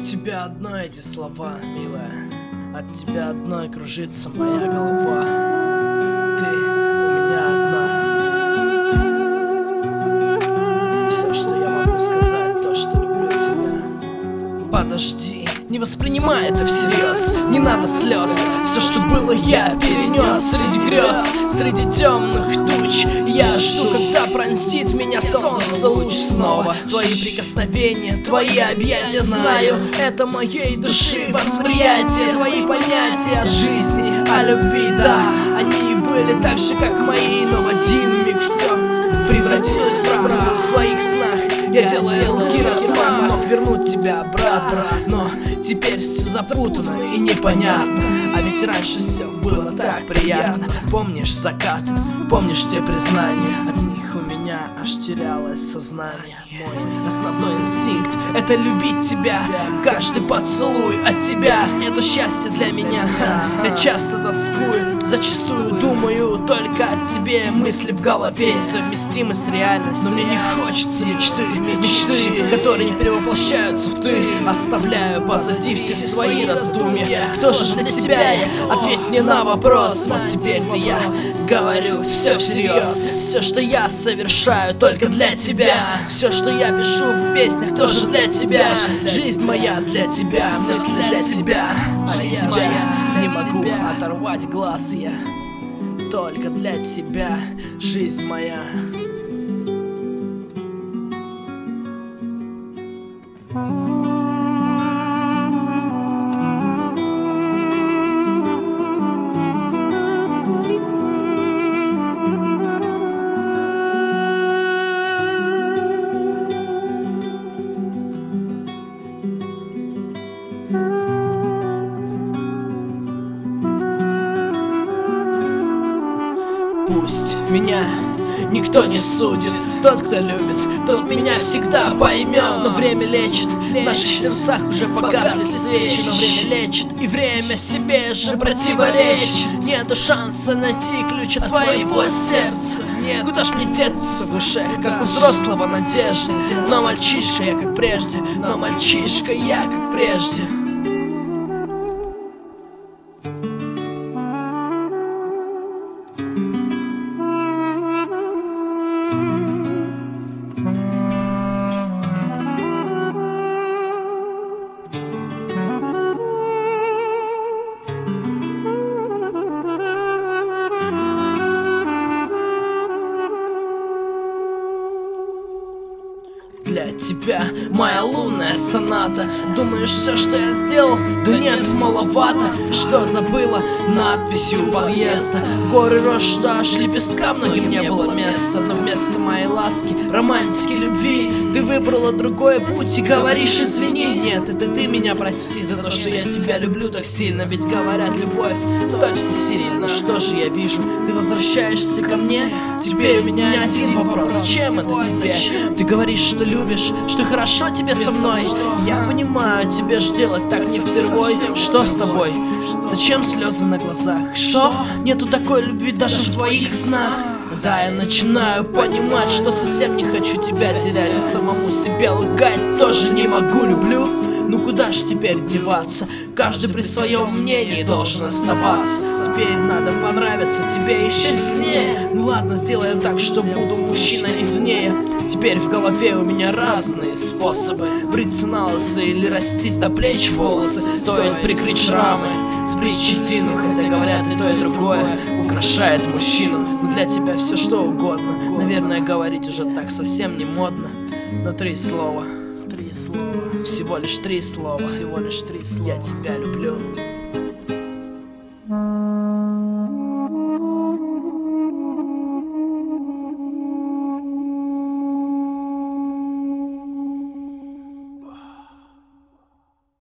тебя одно эти слова, милая. От тебя одной кружится моя голова. Ты у меня одна. Все, что я могу сказать, то, что люблю тебя. Подожди, не воспринимай это всерьез, не надо слез. Все, что было, я перенес среди грез, среди темных туч. Я жду, когда пронзит меня солнце луч снова. Твои прикосновения, твои объятия, знаю, это моей души восприятие. Твои понятия о жизни, о любви, да, они были так же, как мои, но в один миг все превратилось в правду. В своих снах я делаю руки размах, мог вернуть тебя обратно, но теперь все запутано и непонятно. А ведь раньше все было так приятно. Помнишь закат, помнишь те признания? От них у меня аж терялось сознание. Мой основной инстинкт — это любить тебя. Каждый поцелуй от тебя — это счастье для меня. Я часто тоскую, зачастую думаю только о тебе. Мысли в голове несовместимы с реальностью, но мне не хочется мечты, которые не перевоплощаются в ты. Оставляю позади все свои раздумья. Кто же для тебя я? Ответь мне на вопрос. Вот теперь-то я говорю все всерьез. Все, что я совершаю, только для тебя. Все, что я пишу в песнях, тоже для тебя. Жизнь моя для тебя, мысли для тебя. Жизнь моя, не могу оторвать глаз я. Только для тебя, жизнь моя. Пусть меня никто не судит, тот, кто любит, тот меня всегда поймет. Но время лечит, в наших сердцах уже погасли свечи. Но время лечит, и время себе же противоречит. Нету шанса найти ключ от твоего сердца. Нет, куда ж мне деться в душе, как у взрослого надежды. Но мальчишка я как прежде, но мальчишка я как прежде. Для тебя моя лунная соната. Думаешь, все, что я сделал? Да нет, маловато. Ты что, забыла надписью у подъезда? Горы рос, что аж лепестка многим не было места. Но вместо моей ласки, романтики, любви, ты выбрала другой путь и говоришь извини. Нет, это ты меня прости за то, что я тебя люблю так сильно. Ведь говорят, любовь столь всесильна. Что же я вижу? Ты возвращаешься ко мне? Теперь у меня один вопрос. Зачем это тебе? Ты говоришь, что любишь, что хорошо тебе со мной. Я понимаю, тебе ж делать так не впервой. Что с тобой? Зачем слезы на глазах? Что? Нету такой любви даже в твоих снах. Да, я начинаю понимать, что совсем не хочу тебя терять. И самому себе лгать тоже не могу, люблю. Ну куда ж теперь деваться? Каждый при своем мнении должен оставаться. Теперь надо понравиться тебе еще сильнее. Ну ладно, сделаем так, что буду мужчиной извне. Теперь в голове у меня разные способы: бриться на лысо или растить до плеч волосы. Стоит прикрыть шрамы, сбрить щетину. Хотя говорят, и то, и другое украшает мужчину. Но для тебя все что угодно. Наверное, говорить уже так совсем не модно. Но 3 слова. Всего лишь 3 слова. Я тебя люблю.